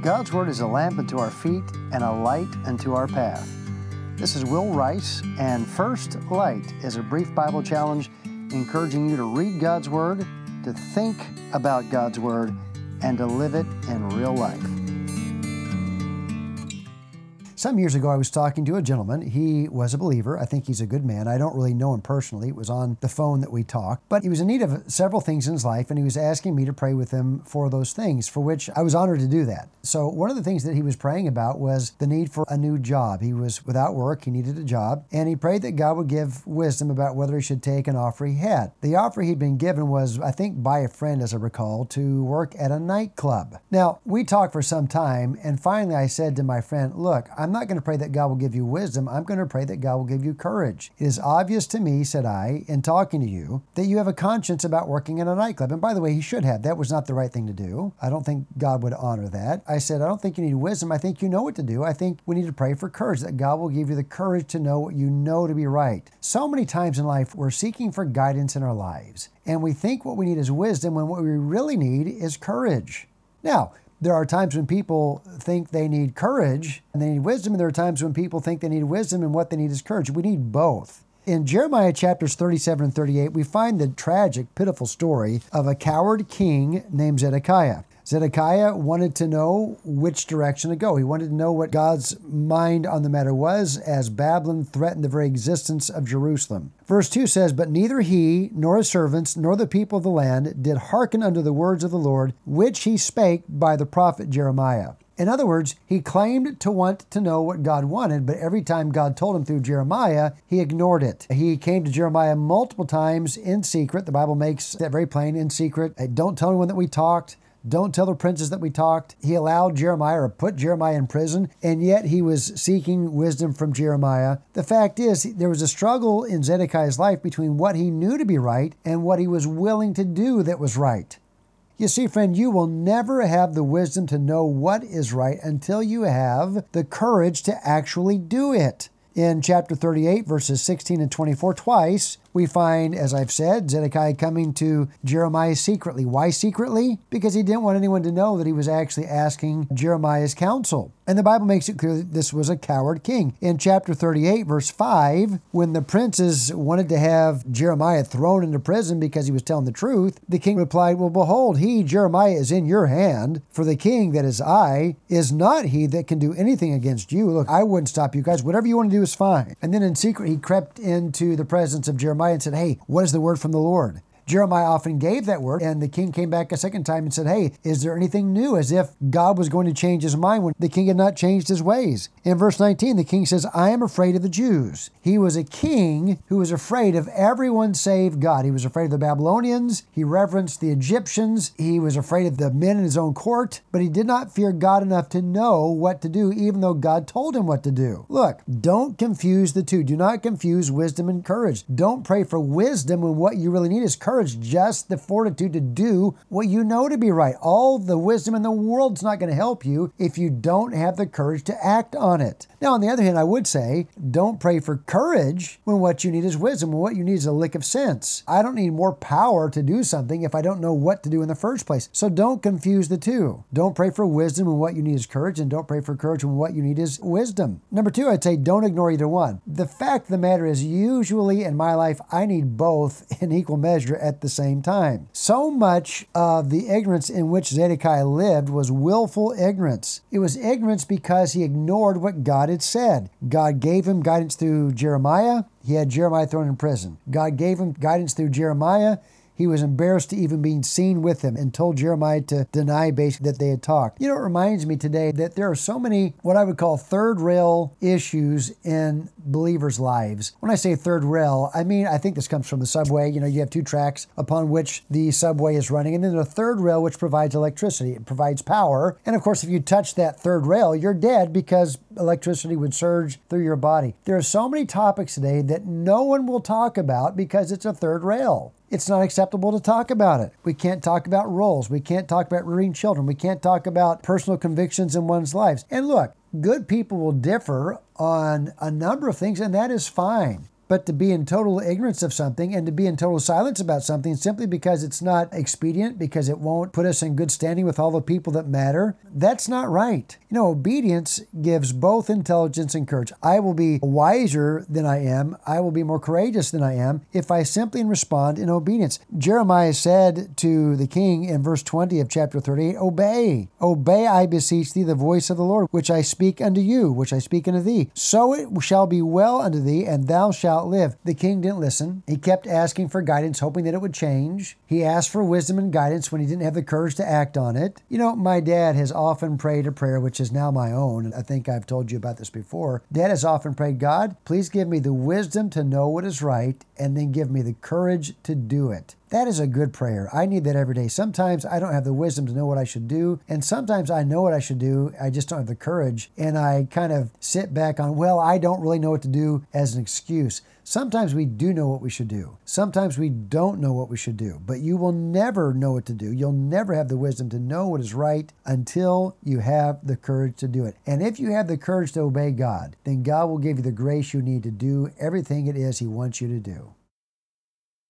God's Word is a lamp unto our feet and a light unto our path. This is Will Rice, and First Light is a brief Bible challenge encouraging you to read God's Word, to think about God's Word, and to live it in real life. Some years ago, I was talking to a gentleman. He was a believer. I think he's a good man. I don't really know him personally. It was on the phone that we talked. But he was in need of several things in his life, and he was asking me to pray with him for those things, for which I was honored to do that. So one of the things that he was praying about was the need for a new job. He was without work. He needed a job, and he prayed that God would give wisdom about whether he should take an offer he had. The offer he'd been given was, I think, by a friend, as I recall, to work at a nightclub. Now, we talked for some time, and finally I said to my friend, look, I'm not going to pray that God will give you wisdom. I'm going to pray that God will give you courage. It is obvious to me, said I, in talking to you, that you have a conscience about working in a nightclub. And by the way, he should have. That was not the right thing to do. I don't think God would honor that. I said, I don't think you need wisdom. I think you know what to do. I think we need to pray for courage, that God will give you the courage to know what you know to be right. So many times in life, we're seeking for guidance in our lives, and we think what we need is wisdom when what we really need is courage. Now, there are times when people think they need courage and they need wisdom, and there are times when people think they need wisdom and what they need is courage. We need both. In Jeremiah chapters 37 and 38, we find the tragic, pitiful story of a coward king named Zedekiah. Zedekiah wanted to know which direction to go. He wanted to know what God's mind on the matter was as Babylon threatened the very existence of Jerusalem. Verse 2 says, But neither he, nor his servants, nor the people of the land did hearken unto the words of the Lord, which he spake by the prophet Jeremiah. In other words, he claimed to want to know what God wanted, but every time God told him through Jeremiah, he ignored it. He came to Jeremiah multiple times in secret. The Bible makes that very plain, in secret. Hey, don't tell anyone that we talked. Don't tell the princes that we talked. He allowed Jeremiah or put Jeremiah in prison, and yet he was seeking wisdom from Jeremiah. The fact is, there was a struggle in Zedekiah's life between what he knew to be right and what he was willing to do that was right. You see, friend, you will never have the wisdom to know what is right until you have the courage to actually do it. In chapter 38, verses 16 and 24, twice, we find, as I've said, Zedekiah coming to Jeremiah secretly. Why secretly? Because he didn't want anyone to know that he was actually asking Jeremiah's counsel. And the Bible makes it clear that this was a coward king. In chapter 38, verse 5, when the princes wanted to have Jeremiah thrown into prison because he was telling the truth, the king replied, Well, behold, he, Jeremiah, is in your hand, for the king, that is I, is not he that can do anything against you. Look, I wouldn't stop you guys. Whatever you want to do is fine. And then in secret, he crept into the presence of Jeremiah and said, Hey, what is the word from the Lord? Jeremiah often gave that word, and the king came back a second time and said, Hey, is there anything new? As if God was going to change his mind when the king had not changed his ways. In verse 19, the king says, I am afraid of the Jews. He was a king who was afraid of everyone save God. He was afraid of the Babylonians. He reverenced the Egyptians. He was afraid of the men in his own court, but he did not fear God enough to know what to do, even though God told him what to do. Look, don't confuse the two. Do not confuse wisdom and courage. Don't pray for wisdom when what you really need is courage. Just the fortitude to do what you know to be right. All the wisdom in the world's not going to help you if you don't have the courage to act on it. Now, on the other hand, I would say, don't pray for courage when what you need is wisdom, when what you need is a lick of sense. I don't need more power to do something if I don't know what to do in the first place. So don't confuse the two. Don't pray for wisdom when what you need is courage, and don't pray for courage when what you need is wisdom. Number two, I'd say don't ignore either one. The fact of the matter is, usually in my life, I need both in equal measure at the same time. So much of the ignorance in which Zedekiah lived was willful ignorance. It was ignorance because he ignored what God had said. God gave him guidance through Jeremiah. He had Jeremiah thrown in prison. God gave him guidance through Jeremiah. He was embarrassed to even being seen with him and told Jeremiah to deny basically that they had talked. You know, it reminds me today that there are so many what I would call third rail issues in believers' lives. When I say third rail, I mean, I think this comes from the subway. You know, you have two tracks upon which the subway is running, and then the third rail which provides electricity. It provides power. And of course, if you touch that third rail, you're dead because electricity would surge through your body. There are so many topics today that no one will talk about because it's a third rail. It's not acceptable to talk about it. We can't talk about roles. We can't talk about rearing children. We can't talk about personal convictions in one's lives. And look, good people will differ on a number of things, and that is fine. But to be in total ignorance of something and to be in total silence about something simply because it's not expedient, because it won't put us in good standing with all the people that matter, that's not right. Obedience gives both intelligence and courage. I will be wiser than I am. I will be more courageous than I am if I simply respond in obedience. Jeremiah said to the king in verse 20 of chapter 38, obey, I beseech thee, the voice of the Lord, which I speak unto you, which I speak unto thee. So it shall be well unto thee, and thou shalt live. The king didn't listen. He kept asking for guidance, hoping that it would change. He asked for wisdom and guidance when he didn't have the courage to act on it. My dad has often prayed a prayer, which is now my own. I think I've told you about this before. Dad has often prayed, God, please give me the wisdom to know what is right, and then give me the courage to do it. That is a good prayer. I need that every day. Sometimes I don't have the wisdom to know what I should do, and sometimes I know what I should do, I just don't have the courage, and I kind of sit back on, I don't really know what to do as an excuse. Sometimes we do know what we should do. Sometimes we don't know what we should do, but you will never know what to do. You'll never have the wisdom to know what is right until you have the courage to do it. And if you have the courage to obey God, then God will give you the grace you need to do everything it is He wants you to do.